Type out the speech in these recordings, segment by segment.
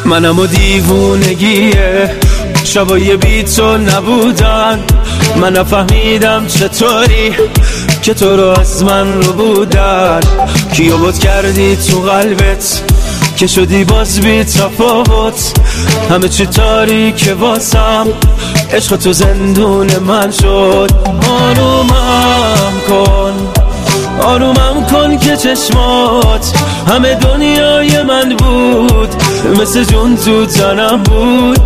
منم و دیوونگیه شبای بی تو نبودن. من نفهمیدم چطوری که تو رو از من رو بودن. کیو بود کردی تو قلبت که شدی باز بی تفاوت. همه چی تاریکه واسم، عشق تو زندون من شد. آرومم کن که چشمات همه دنیای من بود، مثل جون تو تنم بود.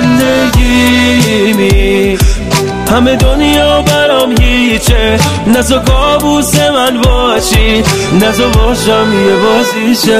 زندگیمی همه دنیا برام هیچه، نزا کابوس من باشی، نزا باشم یه بازیشه.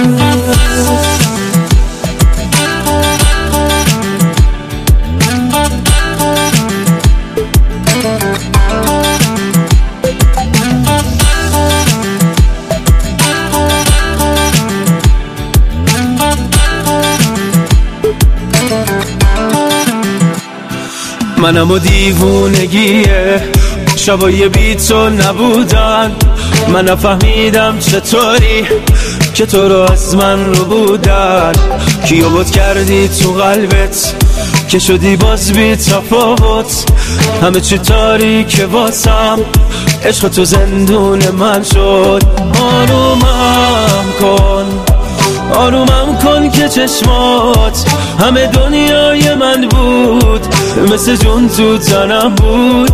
منم و دیوونگیه شبای بی تو نبودن. من نفهمیدم چطوری که تو رو از من رو بودن. کیو بود کردی تو قلبت که شدی باز بی تفاوت. همه چی تاریکه واسم، عشق تو زندون من شد. آرومم کن که چشمات همه دنیای من بود، مثل جون تو تنم بود.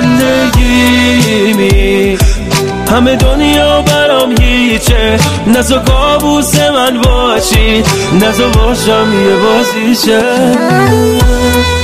زندگیمی همه دنیا برام هیچه، نزا کابوس من باشی، نزا باشم یه بازیشه.